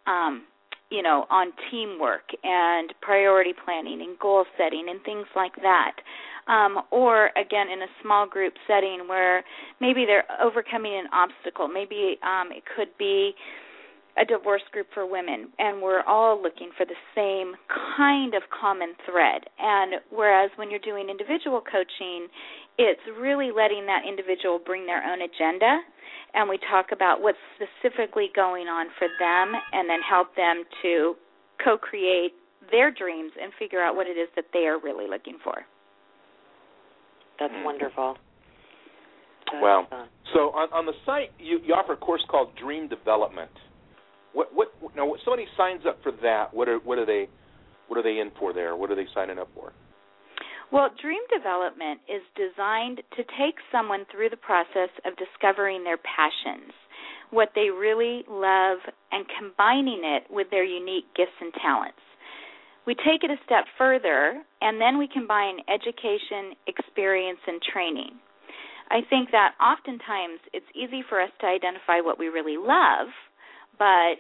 on teamwork and priority planning and goal setting and things like that. Or, again, in a small group setting where maybe they're overcoming an obstacle. Maybe it could be a divorce group for women, and we're all looking for the same kind of common thread. And whereas when you're doing individual coaching, it's really letting that individual bring their own agenda, and we talk about what's specifically going on for them and then help them to co-create their dreams and figure out what it is that they are really looking for. That's wonderful. Wow. So on the site, you offer a course called Dream Development. Now, when somebody signs up for that, what are they in for there? What are they signing up for? Well, Dream Development is designed to take someone through the process of discovering their passions, what they really love, and combining it with their unique gifts and talents. We take it a step further, and then we combine education, experience, and training. I think that oftentimes it's easy for us to identify what we really love, but,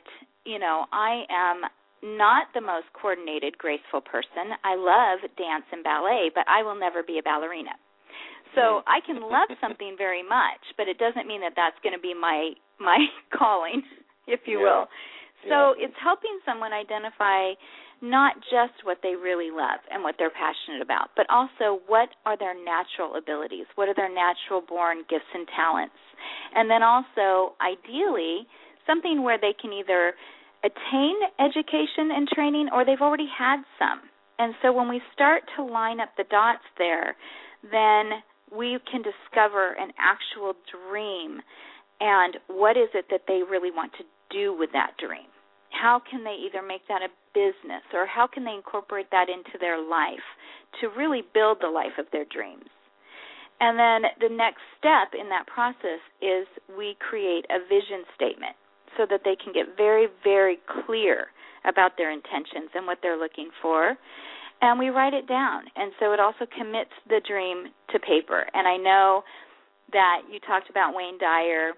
I am not the most coordinated, graceful person. I love dance and ballet, but I will never be a ballerina. So I can love something very much, but it doesn't mean that that's going to be my calling, if you will. So it's helping someone identify not just what they really love and what they're passionate about, but also what are their natural abilities, what are their natural-born gifts and talents, and then also, ideally, something where they can either attain education and training or they've already had some. And so when we start to line up the dots there, then we can discover an actual dream and what is it that they really want to do with that dream. How can they either make that a business or how can they incorporate that into their life to really build the life of their dreams? And then the next step in that process is we create a vision statement so that they can get very, very clear about their intentions and what they're looking for. And we write it down. And so it also commits the dream to paper. And I know that you talked about Wayne Dyer.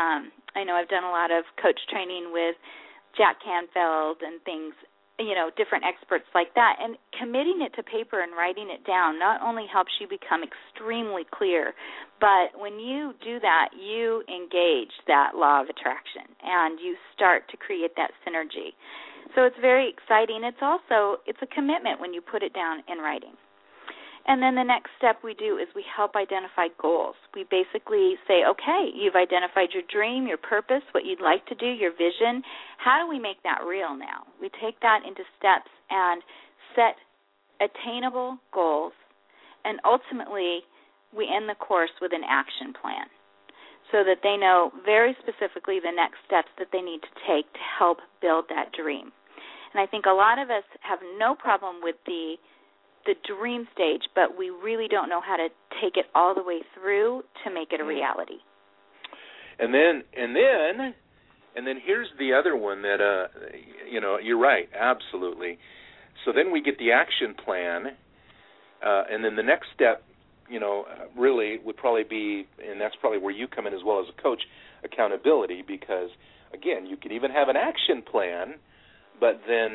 I know I've done a lot of coach training with Jack Canfield and things, different experts like that. And committing it to paper and writing it down not only helps you become extremely clear, but when you do that, you engage that law of attraction and you start to create that synergy. So it's very exciting. It's a commitment when you put it down in writing. And then the next step we do is we help identify goals. We basically say, okay, you've identified your dream, your purpose, what you'd like to do, your vision. How do we make that real now? We take that into steps and set attainable goals, and ultimately we end the course with an action plan. so that they know very specifically the next steps that they need to take to help build that dream. And I think a lot of us have no problem with the dream stage, but we really don't know how to take it all the way through to make it a reality. And then here's the other one that you're right, absolutely. So then we get the action plan, and then the next step, really would probably be, and that's probably where you come in as well as a coach, accountability, because again, you can even have an action plan, but then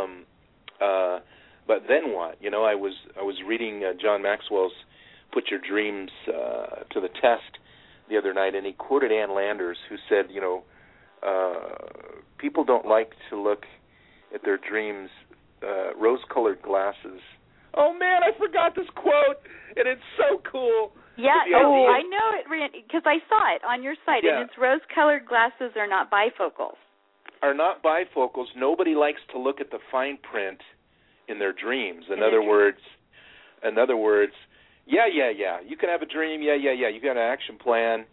what? I was reading John Maxwell's "Put Your Dreams to the Test" the other night, and he quoted Ann Landers, who said, people don't like to look at their dreams rose-colored glasses. Oh man, I forgot this quote, and it's so cool. Yeah, I know it, Randy, because I saw it on your site, and it's rose-colored glasses are not bifocals. Are not bifocals. Nobody likes to look at the fine print in their dreams. In other words, yeah. You can have a dream. Yeah. You got an action plan,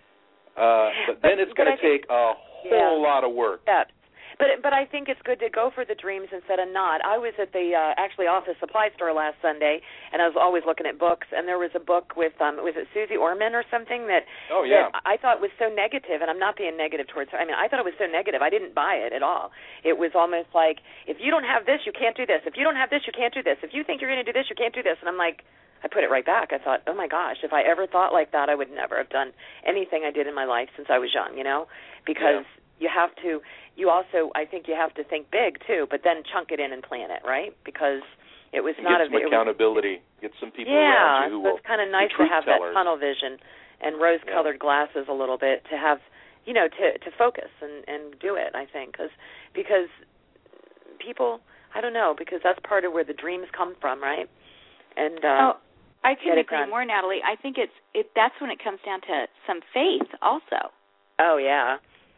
but then it's going to take a whole lot of work. Yeah. But I think it's good to go for the dreams instead of not. I was at the office supply store last Sunday, and I was always looking at books, and there was a book with was it Susie Orman or something that that I thought was so negative, and I'm not being negative towards her. I mean, I thought it was so negative. I didn't buy it at all. It was almost like, if you don't have this, you can't do this. If you don't have this, you can't do this. If you think you're going to do this, you can't do this. And I'm like, I put it right back. I thought, oh my gosh, if I ever thought like that, I would never have done anything I did in my life since I was young, because you have to. You also, I think you have to think big, too, but then chunk it in and plan it, right? Because it was not a... Get some accountability. Get some people around you who will... Yeah, so it's kind of nice to have that tunnel vision and rose-colored glasses a little bit to have, to focus and do it, I think. Because people, I don't know, because that's part of where the dreams come from, right? And I couldn't agree more, Natalie. I think that's when it comes down to some faith also. Oh, yeah.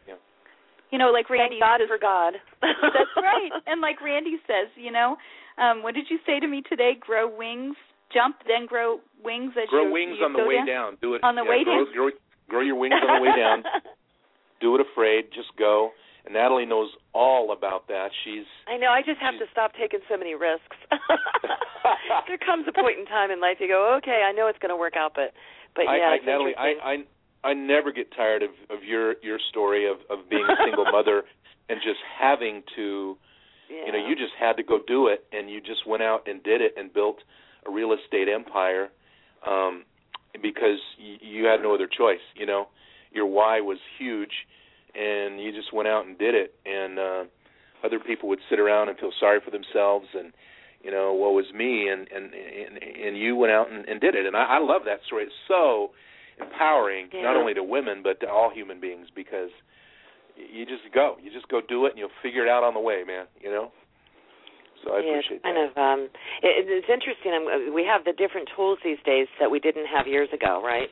Like Randy Thank God says, for God. That's right. And like Randy says, what did you say to me today? Grow wings, jump, then grow wings as you wings on the way down. Do it on the way down. Grow your wings on the way down. Do it afraid. Just go. And Natalie knows all about that. I know. I just have to stop taking so many risks. There comes a point in time in life you go, okay, I know it's going to work out, but yeah. Natalie, I never get tired of your story of being a single mother and just having to, you just had to go do it, and you just went out and did it and built a real estate empire because you had no other choice. Your why was huge, and you just went out and did it. And other people would sit around and feel sorry for themselves and, woe was me, and you went out and did it. And I love that story. It's so empowering, not only to women but to all human beings, because you just go do it, and you'll figure it out on the way, man. So I appreciate that. It's interesting. We have the different tools these days that we didn't have years ago, right?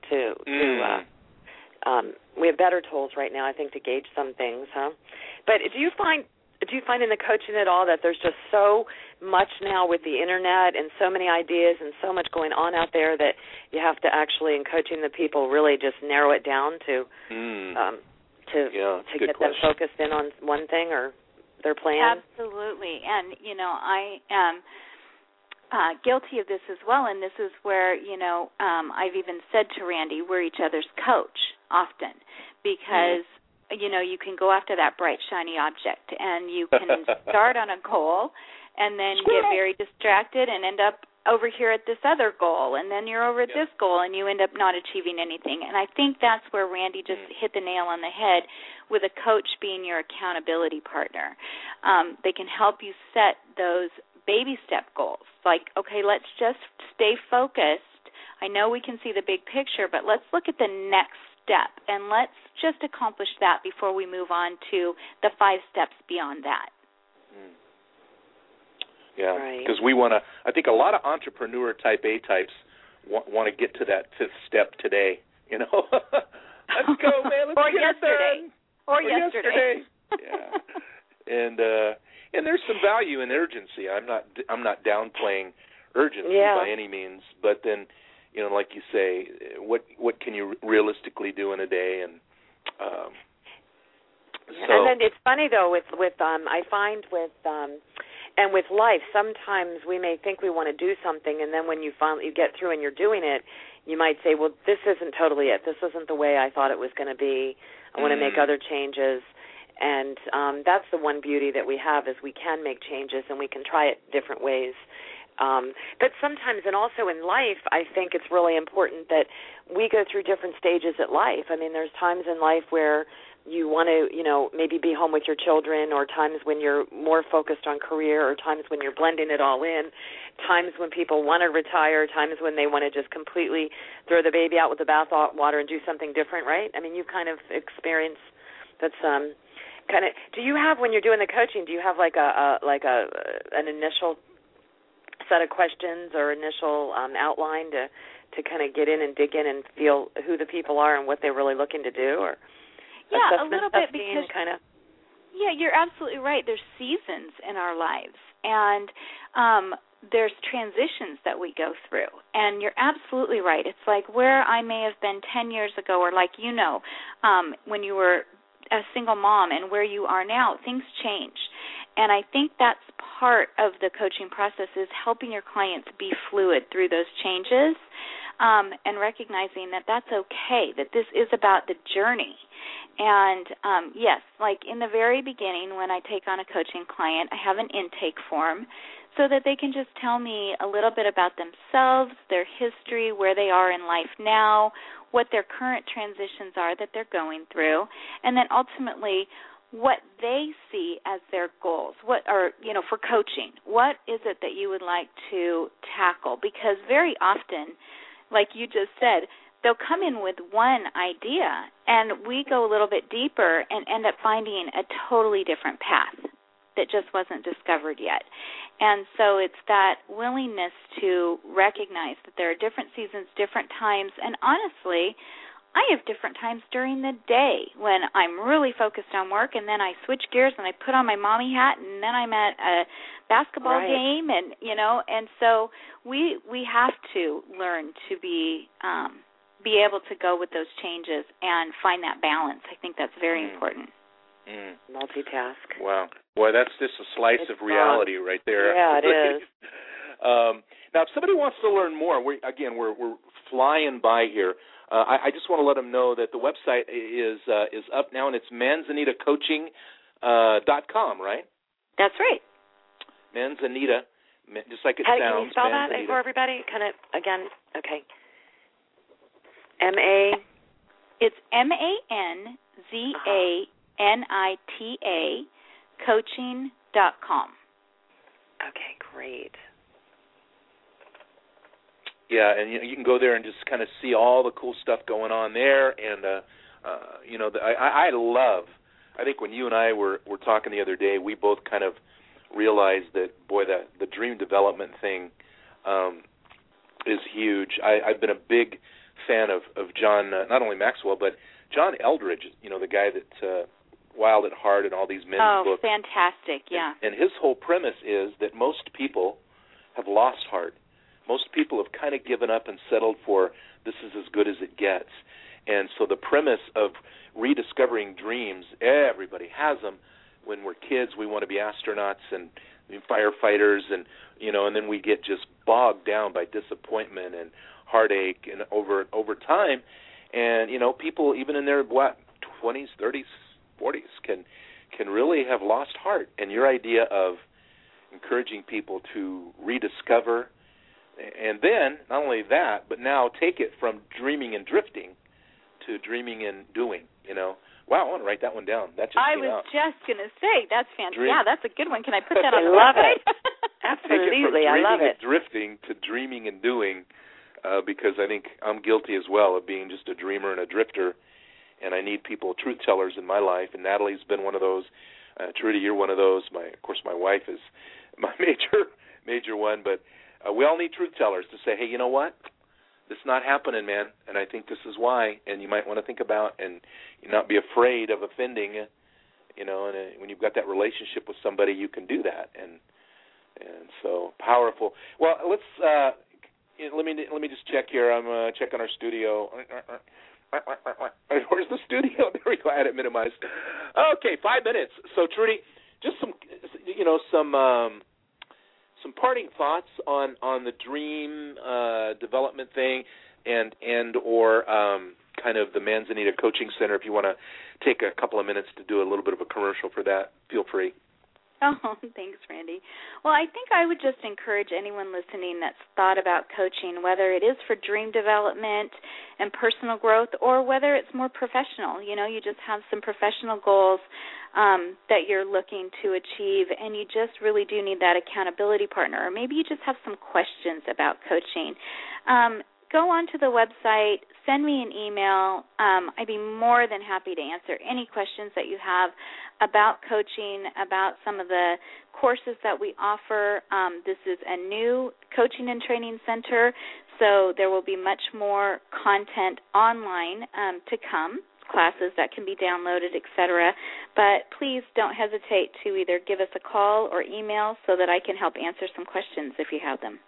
We have better tools right now, I think, to gauge some things, huh? But do you find in the coaching at all that there's just so much now with the internet and so many ideas and so much going on out there that you have to actually, in coaching the people, really just narrow it down to get them focused in on one thing or their plan? Absolutely. And, I am guilty of this as well, and this is where, I've even said to Randy, we're each other's coach often because you can go after that bright, shiny object, and you can start on a goal and then get very distracted and end up over here at this other goal, and then you're over at this goal, and you end up not achieving anything. And I think that's where Randy just hit the nail on the head with a coach being your accountability partner. They can help you set those baby step goals. Like, okay, let's just stay focused. I know we can see the big picture, but let's look at the next step, and let's just accomplish that before we move on to the 5 steps beyond that. Yeah, because we want to, I think a lot of entrepreneur type A types want to get to that 5th step today, Let's go, man, let's get yesterday. it done. Or yesterday. Yeah. And there's some value in urgency. I'm not downplaying urgency by any means, but then, like you say, what can you realistically do in a day, and and then it's funny though with I find with and with life, sometimes we may think we want to do something, and then when you finally get through and you're doing it, you might say, well, this isn't totally it. This isn't the way I thought it was going to be. I want to make other changes. And that's the one beauty that we have, is we can make changes and we can try it different ways. But sometimes, and also in life, I think it's really important that we go through different stages at life. I mean, there's times in life where you want to, maybe be home with your children, or times when you're more focused on career, or times when you're blending it all in, times when people want to retire, times when they want to just completely throw the baby out with the bathwater and do something different, right? I mean, you kind of experience that's kind of. Do you have, when you're doing the coaching, do you have like an initial set of questions or initial outline to kind of get in and dig in and feel who the people are and what they're really looking to do, or? Yeah, a little bit, because kind of. Yeah, you're absolutely right. There's seasons in our lives, and there's transitions that we go through. And you're absolutely right. It's like where I may have been 10 years ago, or like when you were a single mom, and where you are now, things change. And I think that's part of the coaching process, is helping your clients be fluid through those changes, and recognizing that that's okay, that this is about the journey. And, yes, like in the very beginning when I take on a coaching client, I have an intake form so that they can just tell me a little bit about themselves, their history, where they are in life now, what their current transitions are that they're going through, and then ultimately what they see as their goals, for coaching. What is it that you would like to tackle? Because very often, like you just said, they'll come in with one idea, and we go a little bit deeper and end up finding a totally different path that just wasn't discovered yet. And so it's that willingness to recognize that there are different seasons, different times, and honestly, I have different times during the day when I'm really focused on work, and then I switch gears and I put on my mommy hat, and then I'm at a basketball game, and and so we have to learn to be able to go with those changes and find that balance. I think that's very important. Multitask. Wow. Boy, that's just a slice of reality right there. Yeah, it is. Now, if somebody wants to learn more, we're flying by here. I just want to let them know that the website is up now, and it's manzanitacoaching.com, right? That's right. Manzanita, just like it sounds. Can you spell that for everybody? Kind of, again, okay. M-A? It's MANZANITA coaching.com. Okay, great. Yeah, and you can go there and just kind of see all the cool stuff going on there. And, I love, I think when you and I were talking the other day, we both kind of realized that, boy, the dream development thing is huge. I've been a big fan of John, not only Maxwell, but John Eldredge, the guy that Wild at Heart and all these men's books. Oh, fantastic, yeah. And his whole premise is that most people have lost heart. Most people have kind of given up and settled for this is as good as it gets. And so the premise of rediscovering dreams, everybody has them. When we're kids, we want to be astronauts and firefighters, and and then we get just bogged down by disappointment and heartache and over time. And people even in their 20s, 30s, 40s can really have lost heart. And your idea of encouraging people to rediscover, and then not only that, but now take it from dreaming and drifting to dreaming and doing. Wow, I want to write that one down. That just I came was out. just going to say, that's fantastic. Yeah, that's a good one. Can I put that on the website? It. Absolutely, I love it. Drifting to dreaming and doing, because I think I'm guilty as well of being just a dreamer and a drifter, and I need people, truth tellers in my life, and Natalie's been one of those. Trudy, you're one of those. Of course, my wife is my major one, but we all need truth tellers to say, hey, you know what? This is not happening, man, and I think this is why, and you might want to think about and not be afraid of offending, and when you've got that relationship with somebody, you can do that, and so powerful. Well, let's let me just check here. I'm checking our studio. Where's the studio? There we go. I had it minimized. Okay, 5 minutes. So Trudy, just some parting thoughts on the dream development thing, and or kind of the Manzanita Coaching Center. If you want to take a couple of minutes to do a little bit of a commercial for that, feel free. Oh, thanks, Randy. Well, I think I would just encourage anyone listening that's thought about coaching, whether it is for dream development and personal growth or whether it's more professional. You know, you just have some professional goals that you're looking to achieve, and you just really do need that accountability partner. Or maybe you just have some questions about coaching. Go onto the website, send me an email. I'd be more than happy to answer any questions that you have about coaching, about some of the courses that we offer. This is a new coaching and training center, so there will be much more content online to come, classes that can be downloaded, etc. But please don't hesitate to either give us a call or email so that I can help answer some questions if you have them.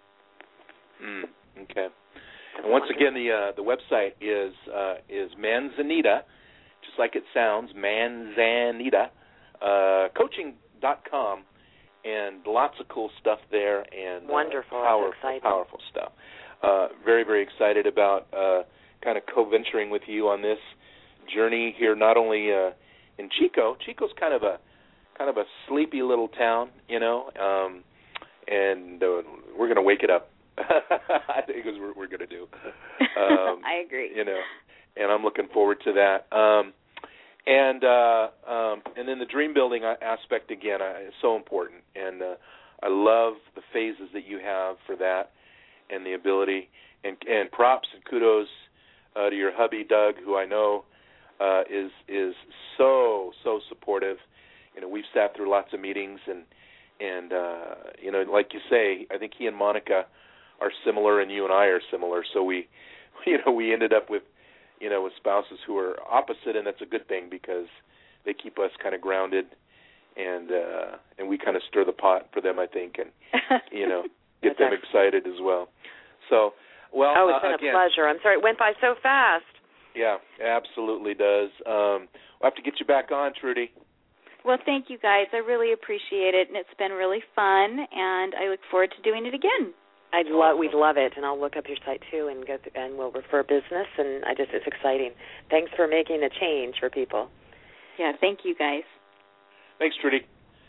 Okay. And once again, the website is Manzanita, just like it sounds, Manzanita, coaching.com, and lots of cool stuff there, and wonderful, powerful stuff. Very, very excited about kind of co-venturing with you on this journey here, not only in Chico. Chico's kind of a sleepy little town, you know, and we're going to wake it up. I think is what we're going to do. I agree. You know, and I'm looking forward to that. And then the dream building aspect again is so important, and I love the phases that you have for that, and the ability, and props and kudos to your hubby Doug, who I know is so supportive. You know, we've sat through lots of meetings, and you know, like you say, I think he and Monica are similar, and you and I are similar. So we ended up with spouses who are opposite, and that's a good thing because they keep us kind of grounded, and we kind of stir the pot for them, I think, and get them excited as well. So, well, it's been a pleasure. I'm sorry, it went by so fast. Yeah, it absolutely does. We'll have to get you back on, Trudy. Well, thank you guys. I really appreciate it, and it's been really fun, and I look forward to doing it again. We'd love it, and I'll look up your site too, and go through, and we'll refer business, and it's exciting. Thanks for making a change for people. Yeah, thank you guys. Thanks, Trudy.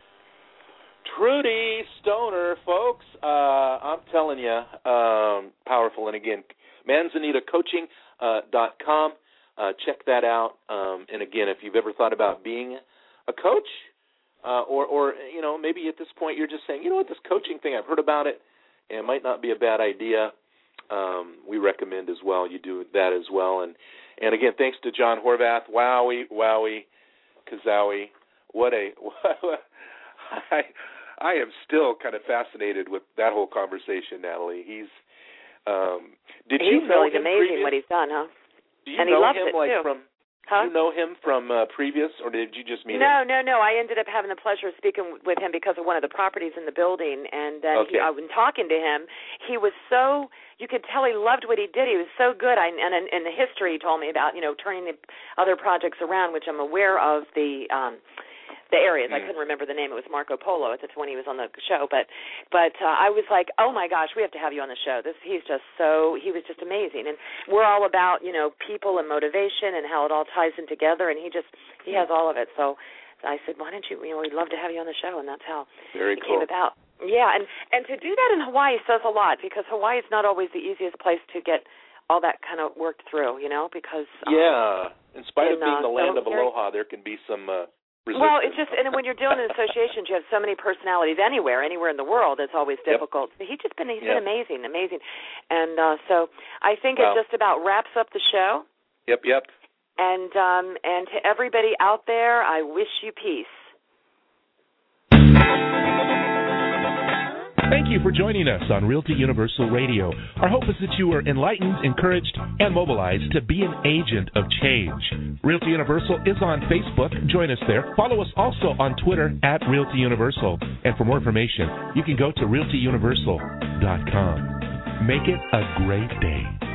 Trudy Stoner, folks, I'm telling you, powerful. And again, ManzanitaCoaching.com. Check that out. And again, if you've ever thought about being a coach, or maybe at this point you're just saying, you know what, this coaching thing, I've heard about it. And it might not be a bad idea. We recommend as well you do that as well. And again, thanks to John Horvath. Wowie, kazowie. I am still kind of fascinated with that whole conversation, Natalie. He's really amazing what he's done, huh? Do you and know he loves him it too. Do you know him from previous, or did you just meet him? No. I ended up having the pleasure of speaking with him because of one of the properties in the building, and then I've been talking to him. He was so, you could tell he loved what he did. He was so good. And in the history he told me about, turning the other projects around, which I'm aware of the areas. I couldn't remember the name. It was Marco Polo at the when he was on the show. But I was like, oh my gosh, we have to have you on the show. He was just amazing. And we're all about people and motivation and how it all ties in together. And he has all of it. So I said, why don't you? We'd love to have you on the show. And that's how it came about. Yeah, and to do that in Hawaii says a lot because Hawaii is not always the easiest place to get all that kind of worked through. Because in spite of being the land of aloha, there can be some. Well, it's just, and when you're dealing in associations, you have so many personalities anywhere in the world. It's always difficult. Yep. He's been amazing, and so I think it just about wraps up the show. Yep. And to everybody out there, I wish you peace. Thank you for joining us on Realty Universal Radio. Our hope is that you are enlightened, encouraged, and mobilized to be an agent of change. Realty Universal is on Facebook. Join us there. Follow us also on Twitter at Realty Universal. And for more information, you can go to realtyuniversal.com. Make it a great day.